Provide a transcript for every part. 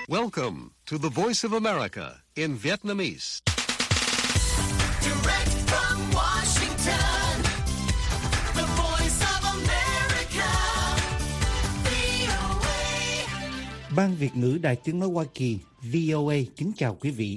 Welcome to the Voice of America in Vietnamese. Direct from Washington, the Voice of America, VOA. Ban Việt ngữ Đài Tiếng nói Hoa Kỳ, VOA kính chào quý vị.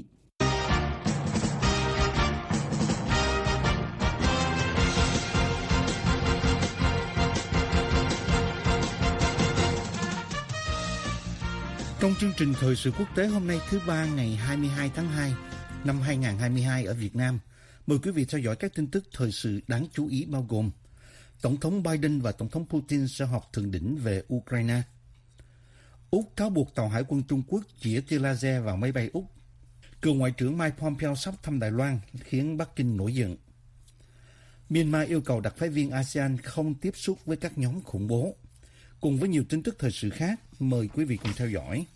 Trong chương trình thời sự quốc tế hôm nay thứ Ba ngày 22 tháng 2 năm 2022 ở Việt Nam, mời quý vị theo dõi các tin tức thời sự đáng chú ý bao gồm Tổng thống Biden và Tổng thống Putin sẽ họp thượng đỉnh về Ukraine. Úc cáo buộc tàu hải quân Trung Quốc chĩa tia laser vào máy bay Úc. Cựu Ngoại trưởng Mike Pompeo sắp thăm Đài Loan khiến Bắc Kinh nổi giận. Myanmar yêu cầu đặc phái viên ASEAN không tiếp xúc với các nhóm khủng bố. Cùng với nhiều tin tức thời sự khác, mời quý vị cùng theo dõi.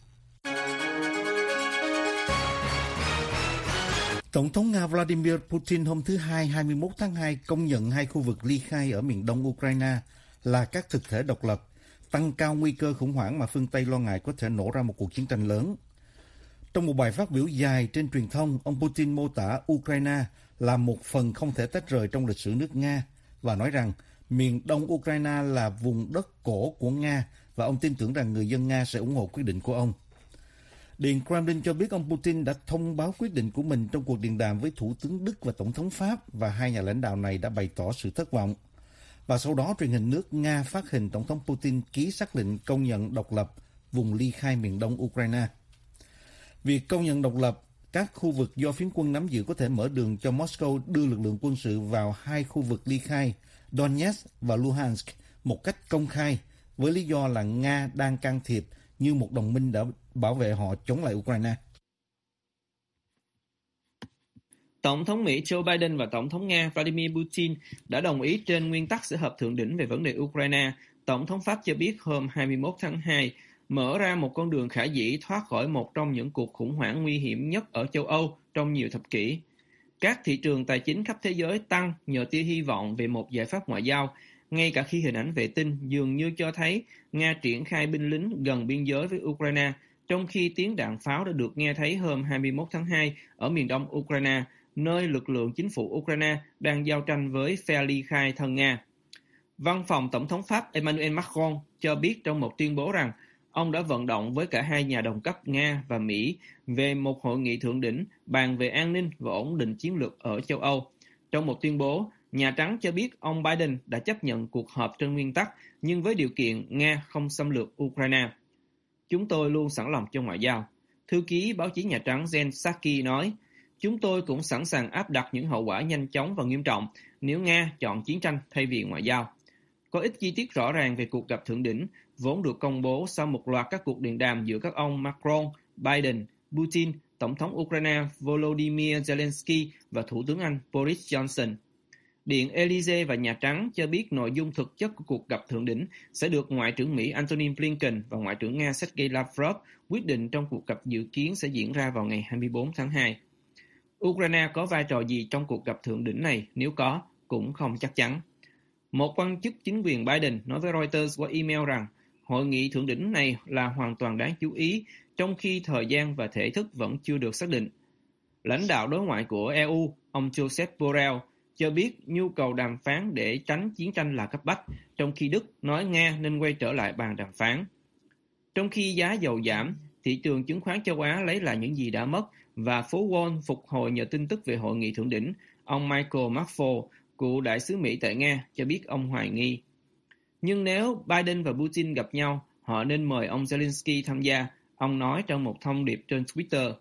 Tổng thống Nga Vladimir Putin hôm thứ Hai 21 tháng 2 công nhận hai khu vực ly khai ở miền đông Ukraine là các thực thể độc lập, tăng cao nguy cơ khủng hoảng mà phương Tây lo ngại có thể nổ ra một cuộc chiến tranh lớn. Trong một bài phát biểu dài trên truyền thông, ông Putin mô tả Ukraine là một phần không thể tách rời trong lịch sử nước Nga và nói rằng miền đông Ukraine là vùng đất cổ của Nga và ông tin tưởng rằng người dân Nga sẽ ủng hộ quyết định của ông. Điện Kremlin cho biết ông Putin đã thông báo quyết định của mình trong cuộc điện đàm với Thủ tướng Đức và Tổng thống Pháp và hai nhà lãnh đạo này đã bày tỏ sự thất vọng. Và sau đó truyền hình nước Nga phát hình Tổng thống Putin ký sắc lệnh công nhận độc lập vùng ly khai miền đông Ukraine. Việc công nhận độc lập các khu vực do phiến quân nắm giữ có thể mở đường cho Moscow đưa lực lượng quân sự vào hai khu vực ly khai Donetsk và Luhansk một cách công khai với lý do là Nga đang can thiệp như một đồng minh đã bảo vệ họ chống lại Ukraine. Tổng thống Mỹ Joe Biden và Tổng thống Nga Vladimir Putin đã đồng ý trên nguyên tắc sẽ họp thượng đỉnh về vấn đề Ukraine. Tổng thống Pháp cho biết hôm 21 tháng 2 mở ra một con đường khả dĩ thoát khỏi một trong những cuộc khủng hoảng nguy hiểm nhất ở châu Âu trong nhiều thập kỷ. Các thị trường tài chính khắp thế giới tăng nhờ tia hy vọng về một giải pháp ngoại giao, ngay cả khi hình ảnh vệ tinh dường như cho thấy Nga triển khai binh lính gần biên giới với Ukraine, trong khi tiếng đạn pháo đã được nghe thấy hôm 21 tháng 2 ở miền đông Ukraine, nơi lực lượng chính phủ Ukraine đang giao tranh với phe ly khai thân Nga. Văn phòng Tổng thống Pháp Emmanuel Macron cho biết trong một tuyên bố rằng ông đã vận động với cả hai nhà đồng cấp Nga và Mỹ về một hội nghị thượng đỉnh bàn về an ninh và ổn định chiến lược ở châu Âu. Trong một tuyên bố, Nhà Trắng cho biết ông Biden đã chấp nhận cuộc họp trên nguyên tắc, nhưng với điều kiện Nga không xâm lược Ukraine. Chúng tôi luôn sẵn lòng cho ngoại giao. Thư ký báo chí Nhà Trắng Jen Psaki nói, chúng tôi cũng sẵn sàng áp đặt những hậu quả nhanh chóng và nghiêm trọng nếu Nga chọn chiến tranh thay vì ngoại giao. Có ít chi tiết rõ ràng về cuộc gặp thượng đỉnh, vốn được công bố sau một loạt các cuộc điện đàm giữa các ông Macron, Biden, Putin, Tổng thống Ukraine Volodymyr Zelensky và Thủ tướng Anh Boris Johnson. Điện Elysee và Nhà Trắng cho biết nội dung thực chất của cuộc gặp thượng đỉnh sẽ được Ngoại trưởng Mỹ Antony Blinken và Ngoại trưởng Nga Sergei Lavrov quyết định trong cuộc gặp dự kiến sẽ diễn ra vào ngày 24 tháng 2. Ukraine có vai trò gì trong cuộc gặp thượng đỉnh này, nếu có, cũng không chắc chắn. Một quan chức chính quyền Biden nói với Reuters qua email rằng hội nghị thượng đỉnh này là hoàn toàn đáng chú ý, trong khi thời gian và thể thức vẫn chưa được xác định. Lãnh đạo đối ngoại của EU, ông Josep Borrell, cho biết nhu cầu đàm phán để tránh chiến tranh là cấp bách, trong khi Đức nói Nga nên quay trở lại bàn đàm phán. Trong khi giá dầu giảm, thị trường chứng khoán châu Á lấy lại những gì đã mất và phố Wall phục hồi nhờ tin tức về hội nghị thượng đỉnh. Ông Michael Marfo, cựu đại sứ Mỹ tại Nga, cho biết ông hoài nghi. Nhưng nếu Biden và Putin gặp nhau, họ nên mời ông Zelensky tham gia, ông nói trong một thông điệp trên Twitter.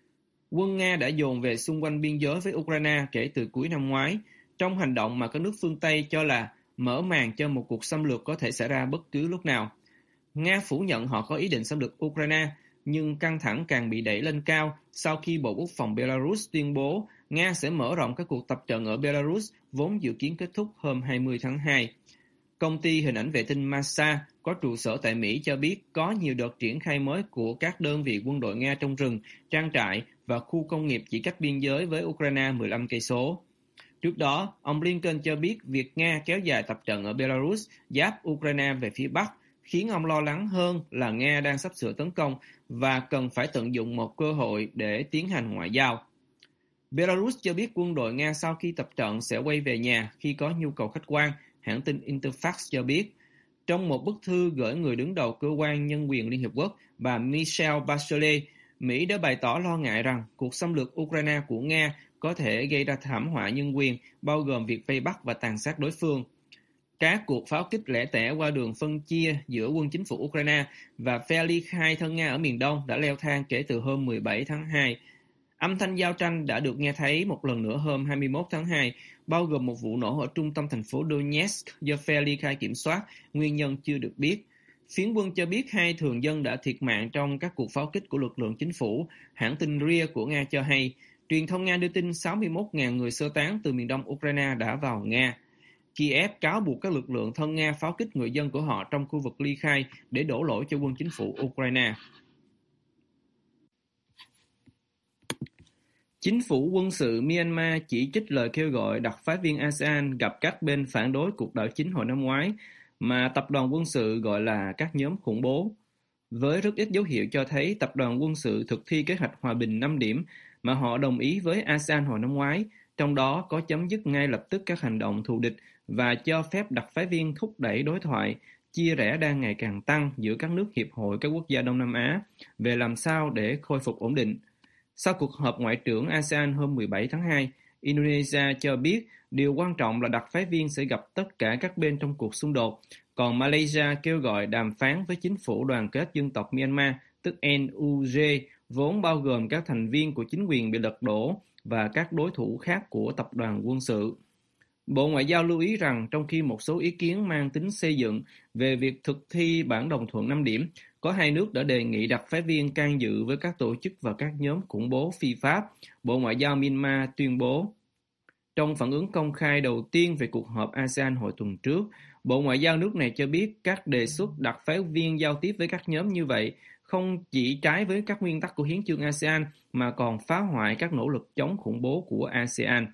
Quân Nga đã dồn về xung quanh biên giới với Ukraine kể từ cuối năm ngoái, trong hành động mà các nước phương Tây cho là mở màn cho một cuộc xâm lược có thể xảy ra bất cứ lúc nào. Nga phủ nhận họ có ý định xâm lược Ukraine, nhưng căng thẳng càng bị đẩy lên cao sau khi Bộ Quốc phòng Belarus tuyên bố Nga sẽ mở rộng các cuộc tập trận ở Belarus vốn dự kiến kết thúc hôm 20 tháng 2. Công ty hình ảnh vệ tinh Masa có trụ sở tại Mỹ cho biết có nhiều đợt triển khai mới của các đơn vị quân đội Nga trong rừng, trang trại và khu công nghiệp chỉ cách biên giới với Ukraine 15 cây số. Trước đó, ông Blinken cho biết việc Nga kéo dài tập trận ở Belarus giáp Ukraine về phía Bắc khiến ông lo lắng hơn là Nga đang sắp sửa tấn công và cần phải tận dụng một cơ hội để tiến hành ngoại giao. Belarus cho biết quân đội Nga sau khi tập trận sẽ quay về nhà khi có nhu cầu khách quan, hãng tin Interfax cho biết. Trong một bức thư gửi người đứng đầu cơ quan nhân quyền Liên Hiệp Quốc, bà Michelle Bachelet, Mỹ đã bày tỏ lo ngại rằng cuộc xâm lược Ukraine của Nga có thể gây ra thảm họa nhân quyền, bao gồm việc vây bắt và tàn sát đối phương. Các cuộc pháo kích lẻ tẻ qua đường phân chia giữa quân chính phủ Ukraine và phe ly khai thân Nga ở miền Đông đã leo thang kể từ hôm 17 tháng 2. Âm thanh giao tranh đã được nghe thấy một lần nữa hôm 21 tháng 2, bao gồm một vụ nổ ở trung tâm thành phố Donetsk do phe ly khai kiểm soát, nguyên nhân chưa được biết. Phiến quân cho biết 2 thường dân đã thiệt mạng trong các cuộc pháo kích của lực lượng chính phủ, hãng tin RIA của Nga cho hay. Truyền thông Nga đưa tin 61.000 người sơ tán từ miền đông Ukraine đã vào Nga. Kiev cáo buộc các lực lượng thân Nga pháo kích người dân của họ trong khu vực ly khai để đổ lỗi cho quân chính phủ Ukraine. Chính phủ quân sự Myanmar chỉ trích lời kêu gọi đặc phái viên ASEAN gặp các bên phản đối cuộc đảo chính hồi năm ngoái mà tập đoàn quân sự gọi là các nhóm khủng bố. Với rất ít dấu hiệu cho thấy tập đoàn quân sự thực thi kế hoạch hòa bình 5 điểm mà họ đồng ý với ASEAN hồi năm ngoái, trong đó có chấm dứt ngay lập tức các hành động thù địch và cho phép đặc phái viên thúc đẩy đối thoại, chia rẽ đang ngày càng tăng giữa các nước hiệp hội các quốc gia Đông Nam Á về làm sao để khôi phục ổn định. Sau cuộc họp ngoại trưởng ASEAN hôm 17 tháng 2, Indonesia cho biết điều quan trọng là đặc phái viên sẽ gặp tất cả các bên trong cuộc xung đột, còn Malaysia kêu gọi đàm phán với chính phủ đoàn kết dân tộc Myanmar, tức NUG, vốn bao gồm các thành viên của chính quyền bị lật đổ và các đối thủ khác của tập đoàn quân sự. Bộ Ngoại giao lưu ý rằng trong khi một số ý kiến mang tính xây dựng về việc thực thi bản đồng thuận 5 điểm, có 2 nước đã đề nghị đặc phái viên can dự với các tổ chức và các nhóm khủng bố phi pháp, Bộ Ngoại giao Myanmar tuyên bố. Trong phản ứng công khai đầu tiên về cuộc họp ASEAN hồi tuần trước, Bộ Ngoại giao nước này cho biết các đề xuất đặc phái viên giao tiếp với các nhóm như vậy không chỉ trái với các nguyên tắc của hiến chương ASEAN mà còn phá hoại các nỗ lực chống khủng bố của ASEAN.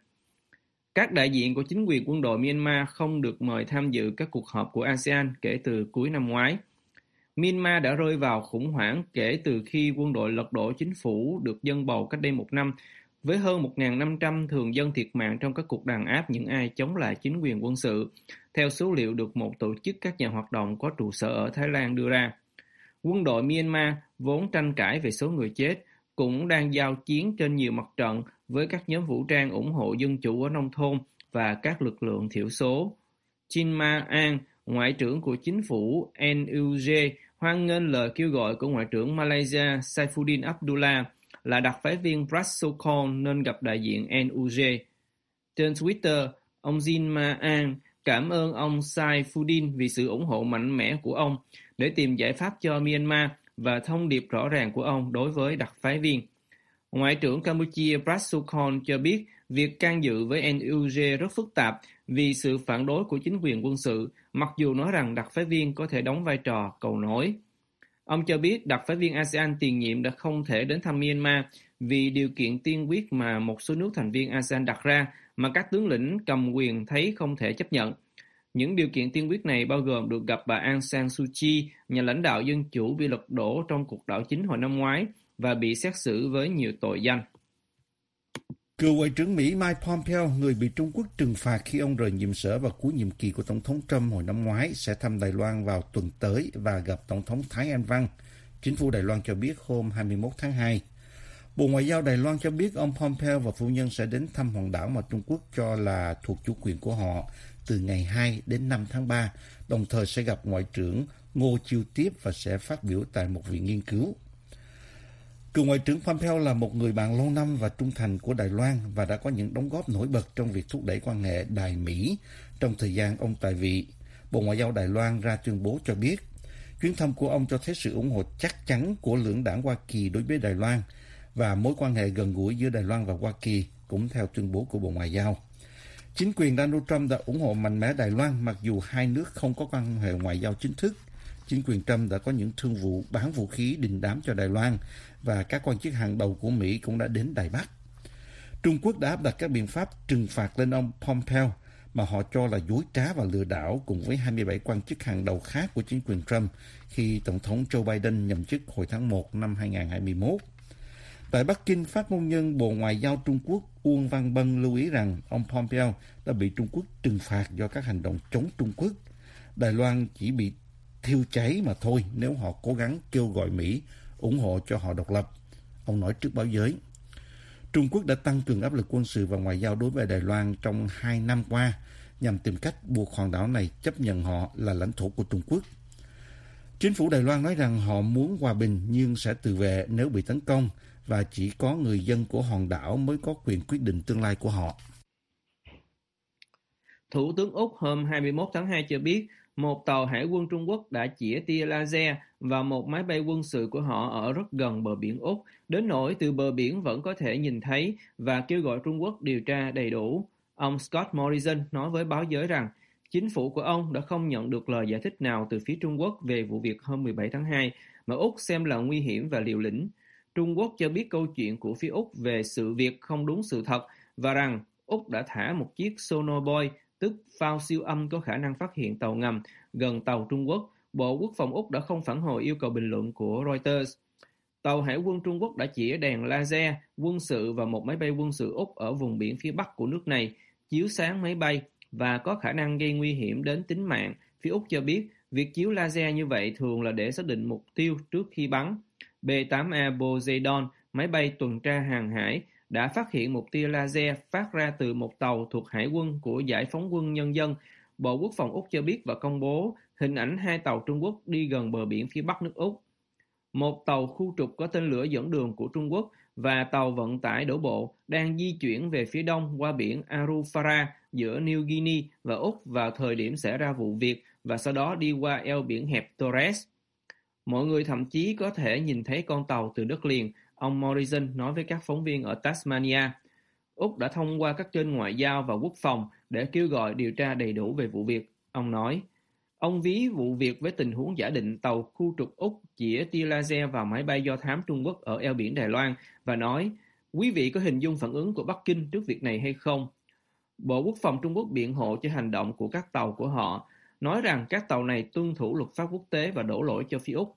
Các đại diện của chính quyền quân đội Myanmar không được mời tham dự các cuộc họp của ASEAN kể từ cuối năm ngoái. Myanmar đã rơi vào khủng hoảng kể từ khi quân đội lật đổ chính phủ được dân bầu cách đây 1 năm, với hơn 1.500 thường dân thiệt mạng trong các cuộc đàn áp những ai chống lại chính quyền quân sự, theo số liệu được một tổ chức các nhà hoạt động có trụ sở ở Thái Lan đưa ra. Quân đội Myanmar vốn tranh cãi về số người chết, cũng đang giao chiến trên nhiều mặt trận với các nhóm vũ trang ủng hộ dân chủ ở nông thôn và các lực lượng thiểu số. Chin Ma An, Ngoại trưởng của chính phủ NUG, hoan nghênh lời kêu gọi của Ngoại trưởng Malaysia Saifuddin Abdullah là đặc phái viên Prak Sokhonn nên gặp đại diện NUG. Trên Twitter, ông Jin Ma An cảm ơn ông Saifuddin vì sự ủng hộ mạnh mẽ của ông để tìm giải pháp cho Myanmar và thông điệp rõ ràng của ông đối với đặc phái viên. Ngoại trưởng Campuchia Prak Sokhonn cho biết việc can dự với NUG rất phức tạp vì sự phản đối của chính quyền quân sự, mặc dù nói rằng đặc phái viên có thể đóng vai trò cầu nối. Ông cho biết đặc phái viên ASEAN tiền nhiệm đã không thể đến thăm Myanmar vì điều kiện tiên quyết mà một số nước thành viên ASEAN đặt ra mà các tướng lĩnh cầm quyền thấy không thể chấp nhận. Những điều kiện tiên quyết này bao gồm được gặp bà Aung San Suu Kyi, nhà lãnh đạo dân chủ bị lật đổ trong cuộc đảo chính hồi năm ngoái và bị xét xử với nhiều tội danh. Cựu Ngoại trưởng Mỹ Mike Pompeo, người bị Trung Quốc trừng phạt khi ông rời nhiệm sở vào cuối nhiệm kỳ của Tổng thống Trump hồi năm ngoái, sẽ thăm Đài Loan vào tuần tới và gặp Tổng thống Thái Anh Văn, chính phủ Đài Loan cho biết hôm 21 tháng 2. Bộ Ngoại giao Đài Loan cho biết ông Pompeo và phu nhân sẽ đến thăm hòn đảo mà Trung Quốc cho là thuộc chủ quyền của họ từ ngày 2 đến 5 tháng 3, đồng thời sẽ gặp Ngoại trưởng Ngô Chiêu Tiếp và sẽ phát biểu tại một viện nghiên cứu. Cựu Ngoại trưởng Pompeo là một người bạn lâu năm và trung thành của Đài Loan và đã có những đóng góp nổi bật trong việc thúc đẩy quan hệ Đài-Mỹ trong thời gian ông tại vị. Bộ Ngoại giao Đài Loan ra tuyên bố cho biết, chuyến thăm của ông cho thấy sự ủng hộ chắc chắn của lưỡng đảng Hoa Kỳ đối với Đài Loan và mối quan hệ gần gũi giữa Đài Loan và Hoa Kỳ, cũng theo tuyên bố của Bộ Ngoại giao. Chính quyền Donald Trump đã ủng hộ mạnh mẽ Đài Loan mặc dù hai nước không có quan hệ ngoại giao chính thức. Chính quyền Trump đã có những thương vụ bán vũ khí đình đám cho Đài Loan và các quan chức hàng đầu của Mỹ cũng đã đến Đài Bắc. Trung Quốc đã áp đặt các biện pháp trừng phạt lên ông Pompeo mà họ cho là dối trá và lừa đảo cùng với 27 quan chức hàng đầu khác của chính quyền Trump khi Tổng thống Joe Biden nhậm chức hồi tháng 1 năm 2021. Tại Bắc Kinh, phát ngôn nhân Bộ Ngoại giao Trung Quốc Uông Văn Bân lưu ý rằng ông Pompeo đã bị Trung Quốc trừng phạt do các hành động chống Trung Quốc. Đài Loan chỉ bị thiêu cháy mà thôi nếu họ cố gắng kêu gọi Mỹ ủng hộ cho họ độc lập. Ông nói trước báo giới. Trung Quốc đã tăng cường áp lực quân sự và ngoại giao đối với Đài Loan trong 2 năm qua nhằm tìm cách buộc hòn đảo này chấp nhận họ là lãnh thổ của Trung Quốc. Chính phủ Đài Loan nói rằng họ muốn hòa bình nhưng sẽ tự vệ nếu bị tấn công và chỉ có người dân của hòn đảo mới có quyền quyết định tương lai của họ. Thủ tướng Úc hôm 21 tháng 2 cho biết một tàu hải quân Trung Quốc đã chĩa tia laser vào một máy bay quân sự của họ ở rất gần bờ biển Úc, đến nỗi từ bờ biển vẫn có thể nhìn thấy, và kêu gọi Trung Quốc điều tra đầy đủ. Ông Scott Morrison nói với báo giới rằng chính phủ của ông đã không nhận được lời giải thích nào từ phía Trung Quốc về vụ việc hôm 17 tháng 2, mà Úc xem là nguy hiểm và liều lĩnh. Trung Quốc cho biết câu chuyện của phía Úc về sự việc không đúng sự thật và rằng Úc đã thả một chiếc sonobuoy, tức phao siêu âm có khả năng phát hiện tàu ngầm, gần tàu Trung Quốc. Bộ Quốc phòng Úc đã không phản hồi yêu cầu bình luận của Reuters. Tàu hải quân Trung Quốc đã chĩa đèn laser quân sự vào một máy bay quân sự Úc ở vùng biển phía bắc của nước này, chiếu sáng máy bay và có khả năng gây nguy hiểm đến tính mạng. Phía Úc cho biết việc chiếu laser như vậy thường là để xác định mục tiêu trước khi bắn. B-8A Poseidon, máy bay tuần tra hàng hải, đã phát hiện một tia laser phát ra từ một tàu thuộc Hải quân của Giải phóng quân Nhân dân. Bộ Quốc phòng Úc cho biết và công bố hình ảnh 2 tàu Trung Quốc đi gần bờ biển phía bắc nước Úc. Một tàu khu trục có tên lửa dẫn đường của Trung Quốc và tàu vận tải đổ bộ đang di chuyển về phía đông qua biển Arafura giữa New Guinea và Úc vào thời điểm xảy ra vụ việc và sau đó đi qua eo biển hẹp Torres. Mọi người thậm chí có thể nhìn thấy con tàu từ đất liền, ông Morrison nói với các phóng viên ở Tasmania. Úc đã thông qua các kênh ngoại giao và quốc phòng để kêu gọi điều tra đầy đủ về vụ việc. Ông nói, ông ví vụ việc với tình huống giả định tàu khu trục Úc chĩa tia laser vào máy bay do thám Trung Quốc ở eo biển Đài Loan và nói, quý vị có hình dung phản ứng của Bắc Kinh trước việc này hay không? Bộ Quốc phòng Trung Quốc biện hộ cho hành động của các tàu của họ, nói rằng các tàu này tuân thủ luật pháp quốc tế và đổ lỗi cho phía Úc.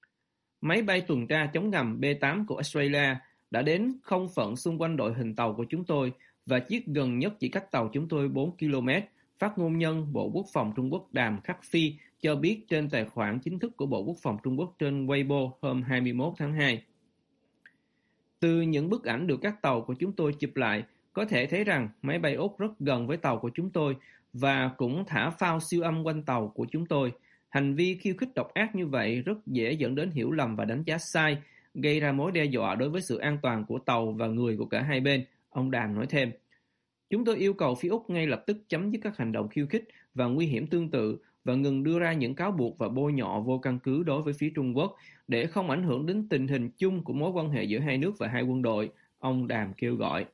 Máy bay tuần tra chống ngầm B-8 của Australia đã đến không phận xung quanh đội hình tàu của chúng tôi và chiếc gần nhất chỉ cách tàu chúng tôi 4 km, phát ngôn nhân Bộ Quốc phòng Trung Quốc Đàm Khắc Phi cho biết trên tài khoản chính thức của Bộ Quốc phòng Trung Quốc trên Weibo hôm 21 tháng 2. Từ những bức ảnh được các tàu của chúng tôi chụp lại, có thể thấy rằng máy bay Úc rất gần với tàu của chúng tôi và cũng thả phao siêu âm quanh tàu của chúng tôi. Hành vi khiêu khích độc ác như vậy rất dễ dẫn đến hiểu lầm và đánh giá sai, gây ra mối đe dọa đối với sự an toàn của tàu và người của cả hai bên, ông Đàm nói thêm. Chúng tôi yêu cầu phía Úc ngay lập tức chấm dứt các hành động khiêu khích và nguy hiểm tương tự và ngừng đưa ra những cáo buộc và bôi nhọ vô căn cứ đối với phía Trung Quốc để không ảnh hưởng đến tình hình chung của mối quan hệ giữa hai nước và hai quân đội, ông Đàm kêu gọi.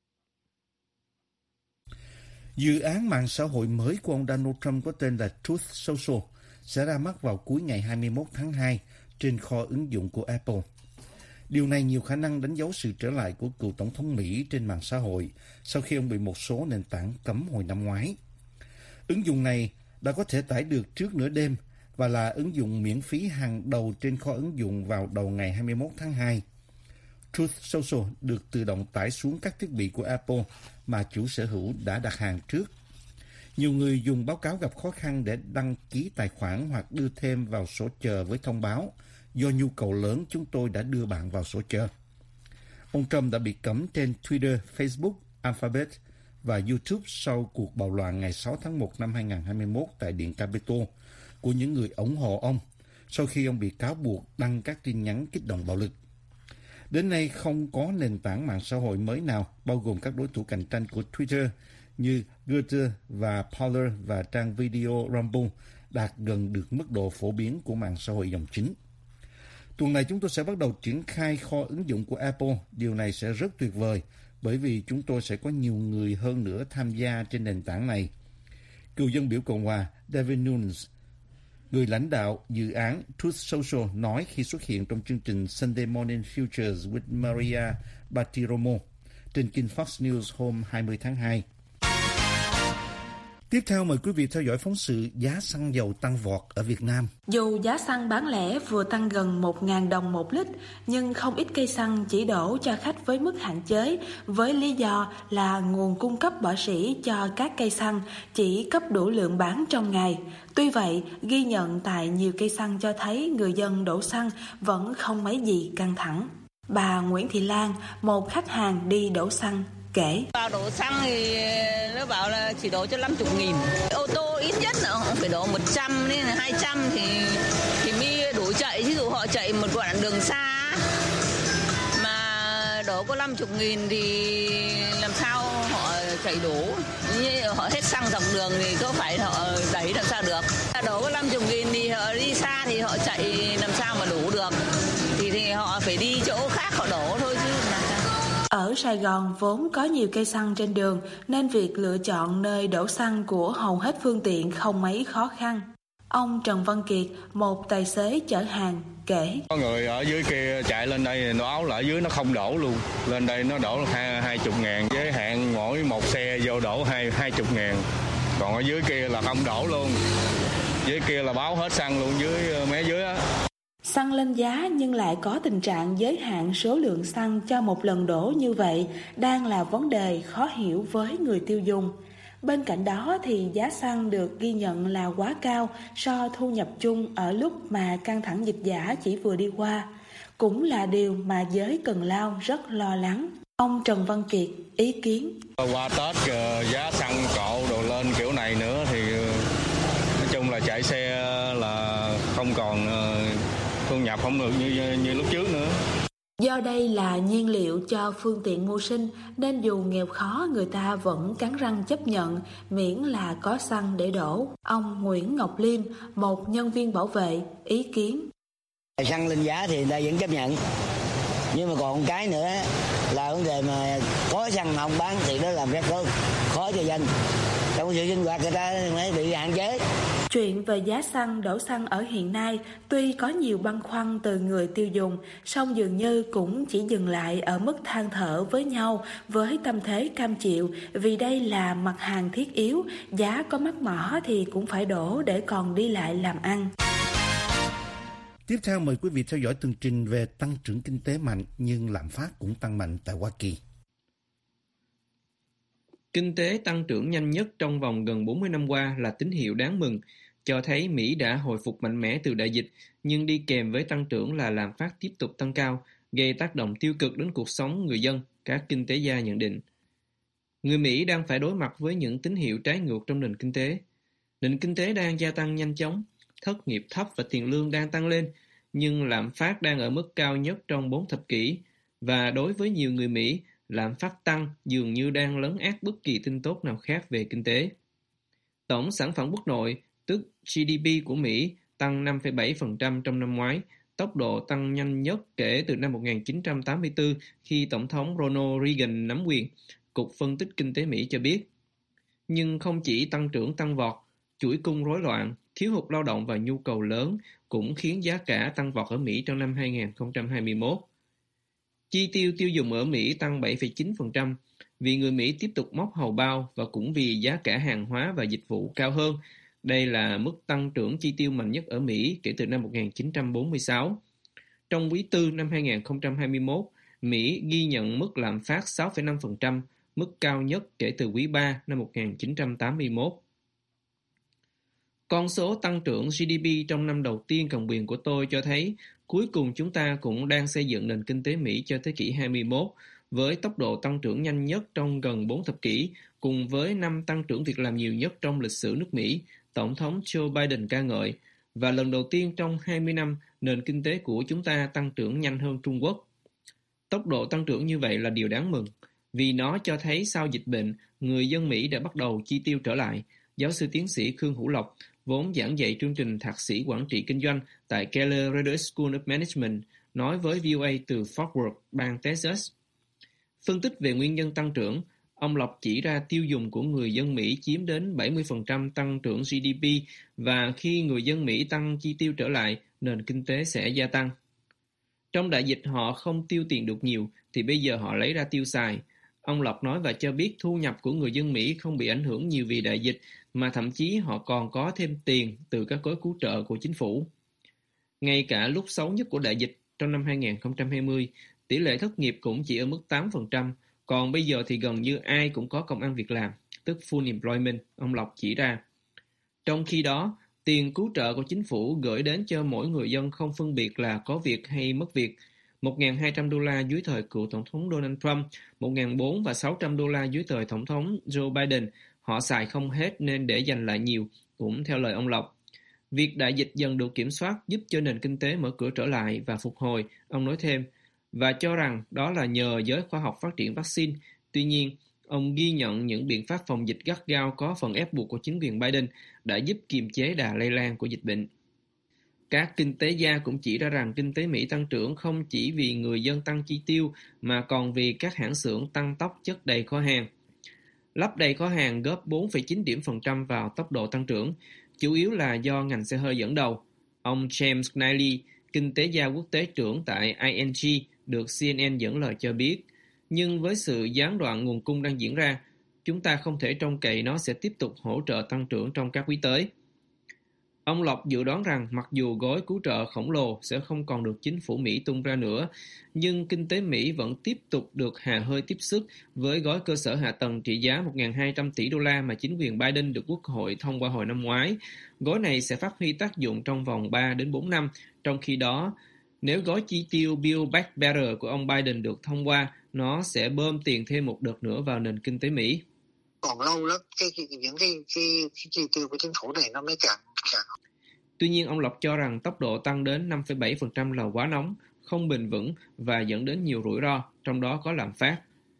Dự án mạng xã hội mới của ông Donald Trump có tên là Truth Social sẽ ra mắt vào cuối ngày 21 tháng 2 trên kho ứng dụng của Apple. Điều này nhiều khả năng đánh dấu sự trở lại của cựu Tổng thống Mỹ trên mạng xã hội sau khi ông bị một số nền tảng cấm hồi năm ngoái. Ứng dụng này đã có thể tải được trước nửa đêm và là ứng dụng miễn phí hàng đầu trên kho ứng dụng vào đầu ngày 21 tháng 2. Truth Social được tự động tải xuống các thiết bị của Apple mà chủ sở hữu đã đặt hàng trước. Nhiều người dùng báo cáo gặp khó khăn để đăng ký tài khoản hoặc đưa thêm vào sổ chờ với thông báo do nhu cầu lớn chúng tôi đã đưa bạn vào sổ chờ. Ông Trump đã bị cấm trên Twitter, Facebook, Alphabet và YouTube sau cuộc bạo loạn ngày 6 tháng 1 năm 2021 tại Điện Capitol của những người ủng hộ ông sau khi ông bị cáo buộc đăng các tin nhắn kích động bạo lực. Đến nay không có nền tảng mạng xã hội mới nào, bao gồm các đối thủ cạnh tranh của Twitter như Getter và Parler và trang video Rumble, đạt gần được mức độ phổ biến của mạng xã hội dòng chính. Tuần này chúng tôi sẽ bắt đầu triển khai kho ứng dụng của Apple. Điều này sẽ rất tuyệt vời bởi vì chúng tôi sẽ có nhiều người hơn nữa tham gia trên nền tảng này. Cựu dân biểu Cộng hòa David Nunes, người lãnh đạo dự án Truth Social, nói khi xuất hiện trong chương trình Sunday Morning Futures with Maria Bartiromo trên kênh Fox News hôm 20 tháng 2. Tiếp theo mời quý vị theo dõi phóng sự giá xăng dầu tăng vọt ở Việt Nam. Dù giá xăng bán lẻ vừa tăng gần 1.000 đồng một lít, nhưng không ít cây xăng chỉ đổ cho khách với mức hạn chế, với lý do là nguồn cung cấp bỏ sỉ cho các cây xăng chỉ cấp đủ lượng bán trong ngày. Tuy vậy, ghi nhận tại nhiều cây xăng cho thấy người dân đổ xăng vẫn không mấy gì căng thẳng. Bà Nguyễn Thị Lan, một khách hàng đi đổ xăng, kể. Vào đổ xăng thì nó bảo là chỉ đổ cho 50.000. Ô tô ít nhất là họ phải đổ 100 nên là 200 thì mới đủ chạy. Ví dụ họ chạy một đoạn đường xa mà đổ có 50.000 thì làm sao họ chạy đủ. Như họ hết xăng dọc đường thì có phải họ đẩy làm sao được. Đổ có 50.000 thì họ đi xa thì họ chạy làm sao mà đủ được. Thì họ phải đi chỗ khác họ đổ thôi chứ. Ở Sài Gòn vốn có nhiều cây xăng trên đường nên việc lựa chọn nơi đổ xăng của hầu hết phương tiện không mấy khó khăn. Ông Trần Văn Kiệt, một tài xế chở hàng, kể. Có người ở dưới kia chạy lên đây nó áo là ở dưới nó không đổ luôn. Lên đây nó đổ 20.000, giới hạn mỗi một xe vô đổ 20.000. Còn ở dưới kia là không đổ luôn. Dưới kia là báo hết xăng luôn dưới mé dưới á. Xăng lên giá nhưng lại có tình trạng giới hạn số lượng xăng cho một lần đổ như vậy đang là vấn đề khó hiểu với người tiêu dùng. Bên cạnh đó thì giá xăng được ghi nhận là quá cao so thu nhập chung ở lúc mà căng thẳng dịch giả chỉ vừa đi qua. Cũng là điều mà giới Cần Lao rất lo lắng. Ông Trần Văn Kiệt ý kiến. Qua Tết giá xăng cộ đồ lên kiểu này nữa thì nói chung là chạy xe là không còn thu nhập không được như lúc trước nữa. Do đây là nhiên liệu cho phương tiện mưu sinh nên dù nghèo khó người ta vẫn cắn răng chấp nhận miễn là có xăng để đổ. Ông Nguyễn Ngọc Liêm, một nhân viên bảo vệ, ý kiến. Xăng lên giá thì người ta vẫn chấp nhận. Nhưng mà còn cái nữa là vấn đề mà có xăng mà không bán thì đó làm rất khó cho dân. Trong sự sinh hoạt người ta mới bị hạn chế. Chuyện về giá xăng, đổ xăng ở hiện nay tuy có nhiều băn khoăn từ người tiêu dùng, song dường như cũng chỉ dừng lại ở mức than thở với nhau với tâm thế cam chịu vì đây là mặt hàng thiết yếu, giá có mắc mỏ thì cũng phải đổ để còn đi lại làm ăn. Tiếp theo mời quý vị theo dõi tường trình về tăng trưởng kinh tế mạnh nhưng lạm phát cũng tăng mạnh tại Hoa Kỳ. Kinh tế tăng trưởng nhanh nhất trong vòng gần 40 năm qua là tín hiệu đáng mừng, cho thấy Mỹ đã hồi phục mạnh mẽ từ đại dịch, nhưng đi kèm với tăng trưởng là lạm phát tiếp tục tăng cao, gây tác động tiêu cực đến cuộc sống người dân, các kinh tế gia nhận định. Người Mỹ đang phải đối mặt với những tín hiệu trái ngược trong nền kinh tế. Nền kinh tế đang gia tăng nhanh chóng, thất nghiệp thấp và tiền lương đang tăng lên, nhưng lạm phát đang ở mức cao nhất trong 4 thập kỷ, và đối với nhiều người Mỹ, lạm phát tăng dường như đang lấn át bất kỳ tin tốt nào khác về kinh tế. Tổng sản phẩm quốc nội, tức GDP của Mỹ, tăng 5,7% trong năm ngoái, tốc độ tăng nhanh nhất kể từ năm 1984 khi Tổng thống Ronald Reagan nắm quyền, Cục Phân tích Kinh tế Mỹ cho biết. Nhưng không chỉ tăng trưởng tăng vọt, chuỗi cung rối loạn, thiếu hụt lao động và nhu cầu lớn cũng khiến giá cả tăng vọt ở Mỹ trong năm 2021. Chi tiêu tiêu dùng ở Mỹ tăng 7,9% vì người Mỹ tiếp tục móc hầu bao và cũng vì giá cả hàng hóa và dịch vụ cao hơn. Đây là mức tăng trưởng chi tiêu mạnh nhất ở Mỹ kể từ năm 1946. Trong quý 4 năm 2021, Mỹ ghi nhận mức lạm phát 6,5%, mức cao nhất kể từ quý 3 năm 1981. Con số tăng trưởng GDP trong năm đầu tiên cầm quyền của tôi cho thấy cuối cùng chúng ta cũng đang xây dựng nền kinh tế Mỹ cho thế kỷ 21 với tốc độ tăng trưởng nhanh nhất trong gần 4 thập kỷ, cùng với năm tăng trưởng việc làm nhiều nhất trong lịch sử nước Mỹ, Tổng thống Joe Biden ca ngợi, và lần đầu tiên trong 20 năm nền kinh tế của chúng ta tăng trưởng nhanh hơn Trung Quốc. Tốc độ tăng trưởng như vậy là điều đáng mừng, vì nó cho thấy sau dịch bệnh, người dân Mỹ đã bắt đầu chi tiêu trở lại. Giáo sư tiến sĩ Khương Hữu Lộc, vốn giảng dạy chương trình thạc sĩ quản trị kinh doanh tại Keller Radio School of Management, nói với VOA từ Fort Worth, bang Texas. Phân tích về nguyên nhân tăng trưởng, ông Lộc chỉ ra tiêu dùng của người dân Mỹ chiếm đến 70% tăng trưởng GDP và khi người dân Mỹ tăng chi tiêu trở lại, nền kinh tế sẽ gia tăng. Trong đại dịch họ không tiêu tiền được nhiều thì bây giờ họ lấy ra tiêu xài. Ông Lộc nói và cho biết thu nhập của người dân Mỹ không bị ảnh hưởng nhiều vì đại dịch, mà thậm chí họ còn có thêm tiền từ các gói cứu trợ của chính phủ. Ngay cả lúc xấu nhất của đại dịch trong năm 2020, tỷ lệ thất nghiệp cũng chỉ ở mức 8%, còn bây giờ thì gần như ai cũng có công ăn việc làm, tức full employment, ông Lộc chỉ ra. Trong khi đó, tiền cứu trợ của chính phủ gửi đến cho mỗi người dân không phân biệt là có việc hay mất việc. $1.200 dưới thời cựu Tổng thống Donald Trump, $1.400 và $600 dưới thời Tổng thống Joe Biden. Họ xài không hết nên để dành lại nhiều, cũng theo lời ông Lộc. Việc đại dịch dần được kiểm soát giúp cho nền kinh tế mở cửa trở lại và phục hồi, ông nói thêm, và cho rằng đó là nhờ giới khoa học phát triển vaccine. Tuy nhiên, ông ghi nhận những biện pháp phòng dịch gắt gao có phần ép buộc của chính quyền Biden đã giúp kiềm chế đà lây lan của dịch bệnh. Các kinh tế gia cũng chỉ ra rằng kinh tế Mỹ tăng trưởng không chỉ vì người dân tăng chi tiêu mà còn vì các hãng xưởng tăng tốc chất đầy kho hàng. Lắp đầy kho hàng góp 4,9 điểm phần trăm vào tốc độ tăng trưởng, chủ yếu là do ngành xe hơi dẫn đầu. Ông James Knightley, kinh tế gia quốc tế trưởng tại ING, được CNN dẫn lời cho biết, nhưng với sự gián đoạn nguồn cung đang diễn ra, chúng ta không thể trông cậy nó sẽ tiếp tục hỗ trợ tăng trưởng trong các quý tới. Ông Lộc dự đoán rằng mặc dù gói cứu trợ khổng lồ sẽ không còn được chính phủ Mỹ tung ra nữa, nhưng kinh tế Mỹ vẫn tiếp tục được hà hơi tiếp sức với gói cơ sở hạ tầng trị giá 1.200 tỷ đô la mà chính quyền Biden được Quốc hội thông qua hồi năm ngoái. Gói này sẽ phát huy tác dụng trong vòng 3 đến 4 năm, trong khi đó, nếu gói chi tiêu Build Back Better của ông Biden được thông qua, nó sẽ bơm tiền thêm một đợt nữa vào nền kinh tế Mỹ. Còn lâu lắm, những cái chi tiêu của chính phủ này nó mới càng. Tuy nhiên, ông Lộc cho rằng tốc độ tăng đến 5,7% là quá nóng, không bền vững và dẫn đến nhiều rủi ro, trong đó có lạm phát.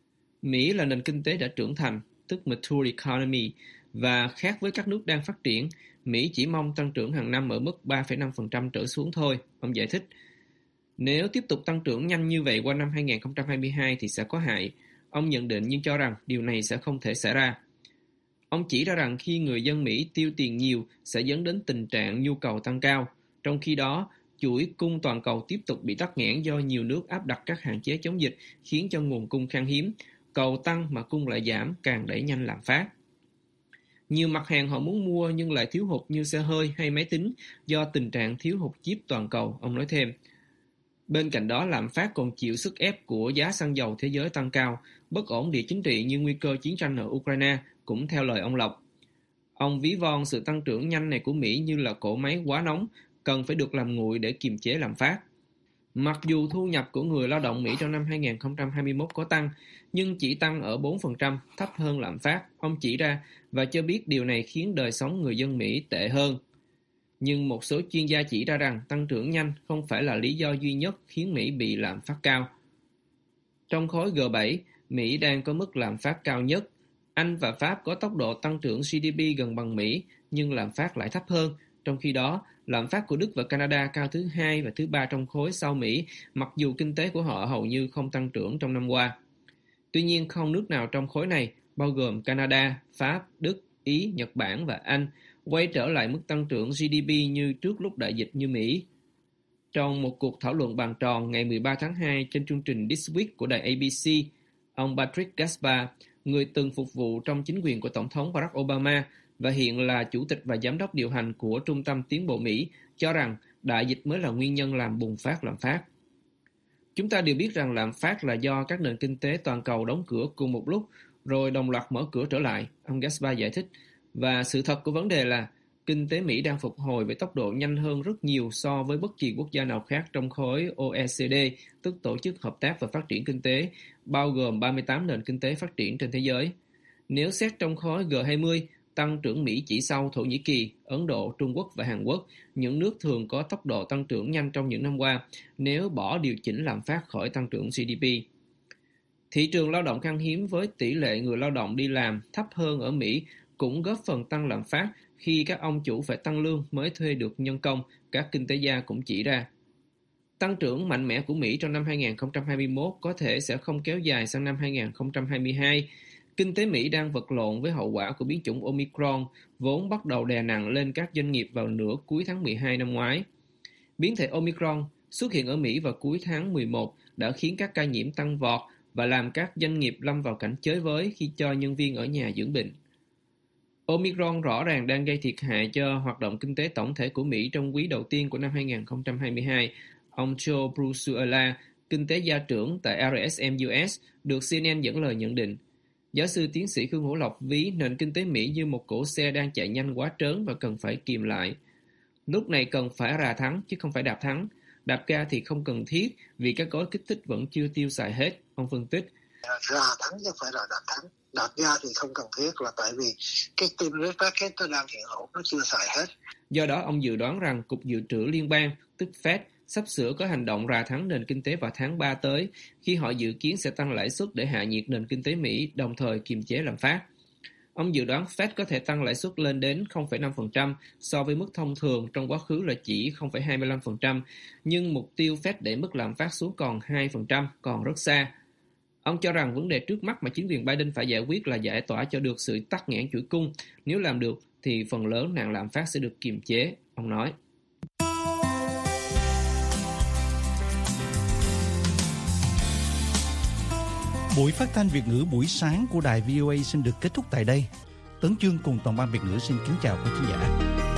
Mỹ là nền kinh tế đã trưởng thành, tức mature economy, và khác với các nước đang phát triển, Mỹ chỉ mong tăng trưởng hàng năm ở mức 3,5% trở xuống thôi, ông giải thích. Nếu tiếp tục tăng trưởng nhanh như vậy qua năm 2022 thì sẽ có hại. Ông nhận định nhưng cho rằng điều này sẽ không thể xảy ra. Ông chỉ ra rằng khi người dân Mỹ tiêu tiền nhiều sẽ dẫn đến tình trạng nhu cầu tăng cao. Trong khi đó, chuỗi cung toàn cầu tiếp tục bị tắc nghẽn do nhiều nước áp đặt các hạn chế chống dịch khiến cho nguồn cung khan hiếm. Cầu tăng mà cung lại giảm càng đẩy nhanh lạm phát. Nhiều mặt hàng họ muốn mua nhưng lại thiếu hụt như xe hơi hay máy tính do tình trạng thiếu hụt chip toàn cầu, ông nói thêm. Bên cạnh đó, lạm phát còn chịu sức ép của giá xăng dầu thế giới tăng cao, bất ổn địa chính trị như nguy cơ chiến tranh ở Ukraine, cũng theo lời ông Lộc. Ông ví von sự tăng trưởng nhanh này của Mỹ như là cỗ máy quá nóng, cần phải được làm nguội để kiềm chế lạm phát. Mặc dù thu nhập của người lao động Mỹ trong năm 2021 có tăng, nhưng chỉ tăng ở 4%, thấp hơn lạm phát, ông chỉ ra và cho biết điều này khiến đời sống người dân Mỹ tệ hơn. Nhưng một số chuyên gia chỉ ra rằng tăng trưởng nhanh không phải là lý do duy nhất khiến Mỹ bị lạm phát cao. Trong khối G7, Mỹ đang có mức lạm phát cao nhất. Anh và Pháp có tốc độ tăng trưởng GDP gần bằng Mỹ, nhưng lạm phát lại thấp hơn. Trong khi đó, lạm phát của Đức và Canada cao thứ 2 và thứ 3 trong khối sau Mỹ, mặc dù kinh tế của họ hầu như không tăng trưởng trong năm qua. Tuy nhiên, không nước nào trong khối này, bao gồm Canada, Pháp, Đức, Ý, Nhật Bản và Anh, quay trở lại mức tăng trưởng GDP như trước lúc đại dịch như Mỹ. Trong một cuộc thảo luận bàn tròn ngày 13 tháng 2 trên chương trình This Week của đài ABC, ông Patrick Gaspar, người từng phục vụ trong chính quyền của Tổng thống Barack Obama và hiện là chủ tịch và giám đốc điều hành của Trung tâm Tiến bộ Mỹ, cho rằng đại dịch mới là nguyên nhân làm bùng phát lạm phát. Chúng ta đều biết rằng lạm phát là do các nền kinh tế toàn cầu đóng cửa cùng một lúc, rồi đồng loạt mở cửa trở lại, ông Gaspar giải thích. Và sự thật của vấn đề là kinh tế Mỹ đang phục hồi với tốc độ nhanh hơn rất nhiều so với bất kỳ quốc gia nào khác trong khối OECD, tức Tổ chức Hợp tác và Phát triển Kinh tế, bao gồm 38 nền kinh tế phát triển trên thế giới. Nếu xét trong khối G20, tăng trưởng Mỹ chỉ sau Thổ Nhĩ Kỳ, Ấn Độ, Trung Quốc và Hàn Quốc, những nước thường có tốc độ tăng trưởng nhanh trong những năm qua, nếu bỏ điều chỉnh lạm phát khỏi tăng trưởng GDP. Thị trường lao động khan hiếm với tỷ lệ người lao động đi làm thấp hơn ở Mỹ cũng góp phần tăng lạm phát khi các ông chủ phải tăng lương mới thuê được nhân công, các kinh tế gia cũng chỉ ra. Tăng trưởng mạnh mẽ của Mỹ trong năm 2021 có thể sẽ không kéo dài sang năm 2022. Kinh tế Mỹ đang vật lộn với hậu quả của biến chủng Omicron, vốn bắt đầu đè nặng lên các doanh nghiệp vào nửa cuối tháng 12 năm ngoái. Biến thể Omicron xuất hiện ở Mỹ vào cuối tháng 11 đã khiến các ca nhiễm tăng vọt và làm các doanh nghiệp lâm vào cảnh chới với khi cho nhân viên ở nhà dưỡng bệnh. Omicron rõ ràng đang gây thiệt hại cho hoạt động kinh tế tổng thể của Mỹ trong quý đầu tiên của năm 2022. Ông Joe Brusuela, kinh tế gia trưởng tại RSM US, được CNN dẫn lời nhận định. Giáo sư tiến sĩ Khương Hữu Lộc ví nền kinh tế Mỹ như một cỗ xe đang chạy nhanh quá trớn và cần phải kìm lại. Lúc này cần phải rà thắng chứ không phải đạp thắng. Đạp ga thì không cần thiết vì các gói kích thích vẫn chưa tiêu xài hết, ông phân tích. Rà thắng chứ không phải là đạp thắng. Đạp ga thì không cần thiết là tại vì cái stimulus package nó đang hiện hữu, nó chưa xài hết. Do đó, ông dự đoán rằng Cục Dự trữ Liên bang, tức Fed, sắp sửa có hành động rà thắng nền kinh tế vào tháng 3 tới, khi họ dự kiến sẽ tăng lãi suất để hạ nhiệt nền kinh tế Mỹ, đồng thời kiềm chế lạm phát. Ông dự đoán Fed có thể tăng lãi suất lên đến 0,5% so với mức thông thường trong quá khứ là chỉ 0,25%, nhưng mục tiêu Fed để mức lạm phát xuống còn 2% còn rất xa. Ông cho rằng vấn đề trước mắt mà chính quyền Biden phải giải quyết là giải tỏa cho được sự tắc nghẽn chuỗi cung. Nếu làm được thì phần lớn nạn lạm phát sẽ được kiềm chế, ông nói. Buổi phát thanh Việt ngữ buổi sáng của đài VOA xin được kết thúc tại đây. Tấn Chương cùng toàn ban Việt ngữ xin kính chào quý khán giả.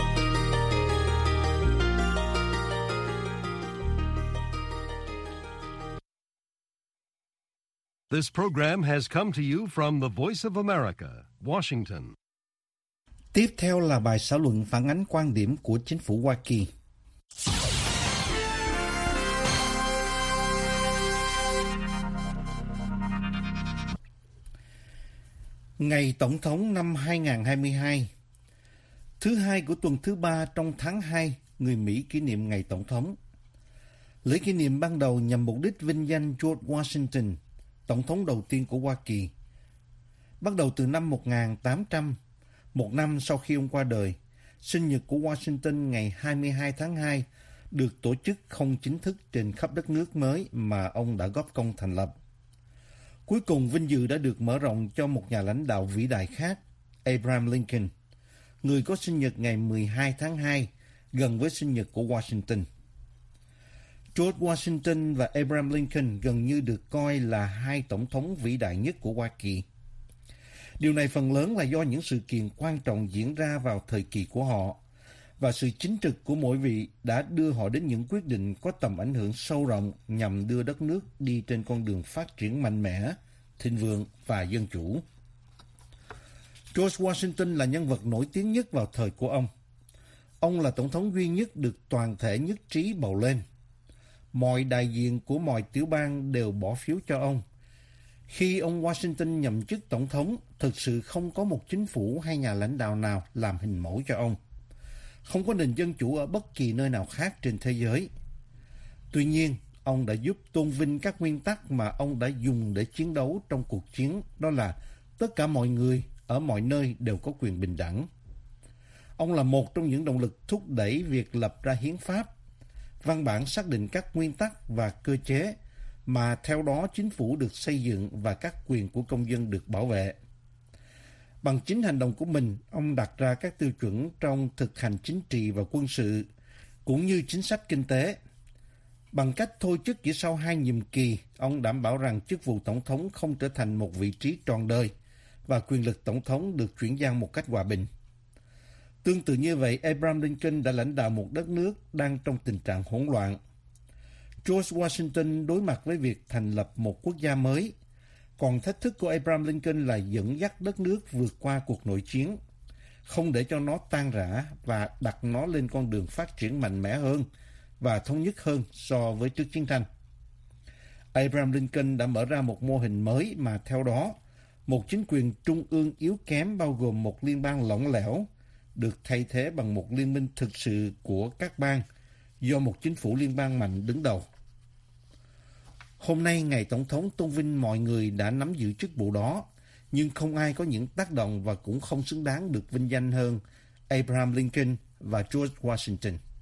This program has come to you from the Voice of America, Washington. Tiếp theo là bài xã luận phản ánh quan điểm của chính phủ Hoa Kỳ. Ngày Tổng thống năm 2022, thứ hai của tuần thứ 3 trong tháng 2, người Mỹ kỷ niệm Ngày Tổng thống. Lễ kỷ niệm ban đầu nhằm mục đích vinh danh George Washington, Tổng thống đầu tiên của Hoa Kỳ. Bắt đầu từ năm 1800, một năm sau khi ông qua đời, sinh nhật của Washington ngày 22 tháng 2 được tổ chức không chính thức trên khắp đất nước mới mà ông đã góp công thành lập. Cuối cùng, vinh dự đã được mở rộng cho một nhà lãnh đạo vĩ đại khác, Abraham Lincoln, người có sinh nhật ngày 12 tháng 2, gần với sinh nhật của Washington. George Washington và Abraham Lincoln gần như được coi là hai tổng thống vĩ đại nhất của Hoa Kỳ. Điều này phần lớn là do những sự kiện quan trọng diễn ra vào thời kỳ của họ, và sự chính trực của mỗi vị đã đưa họ đến những quyết định có tầm ảnh hưởng sâu rộng nhằm đưa đất nước đi trên con đường phát triển mạnh mẽ, thịnh vượng và dân chủ. George Washington là nhân vật nổi tiếng nhất vào thời của ông. Ông là tổng thống duy nhất được toàn thể nhất trí bầu lên. Mọi đại diện của mọi tiểu bang đều bỏ phiếu cho ông. Khi ông Washington nhậm chức tổng thống, thực sự không có một chính phủ hay nhà lãnh đạo nào làm hình mẫu cho ông. Không có nền dân chủ ở bất kỳ nơi nào khác trên thế giới. Tuy nhiên, ông đã giúp tôn vinh các nguyên tắc mà ông đã dùng để chiến đấu trong cuộc chiến, đó là tất cả mọi người ở mọi nơi đều có quyền bình đẳng. Ông là một trong những động lực thúc đẩy việc lập ra hiến pháp, văn bản xác định các nguyên tắc và cơ chế mà theo đó chính phủ được xây dựng và các quyền của công dân được bảo vệ. Bằng chính hành động của mình, ông đặt ra các tiêu chuẩn trong thực hành chính trị và quân sự, cũng như chính sách kinh tế. Bằng cách thôi chức chỉ sau 2 nhiệm kỳ, ông đảm bảo rằng chức vụ tổng thống không trở thành một vị trí trọn đời và quyền lực tổng thống được chuyển giao một cách hòa bình. Tương tự như vậy, Abraham Lincoln đã lãnh đạo một đất nước đang trong tình trạng hỗn loạn. George Washington đối mặt với việc thành lập một quốc gia mới, còn thách thức của Abraham Lincoln là dẫn dắt đất nước vượt qua cuộc nội chiến, không để cho nó tan rã và đặt nó lên con đường phát triển mạnh mẽ hơn và thống nhất hơn so với trước chiến tranh. Abraham Lincoln đã mở ra một mô hình mới mà theo đó, một chính quyền trung ương yếu kém bao gồm một liên bang lỏng lẻo được thay thế bằng một liên minh thực sự của các bang do một chính phủ liên bang mạnh đứng đầu. Hôm nay, Ngày Tổng thống tôn vinh mọi người đã nắm giữ chức vụ đó, nhưng không ai có những tác động và cũng không xứng đáng được vinh danh hơn Abraham Lincoln và George Washington.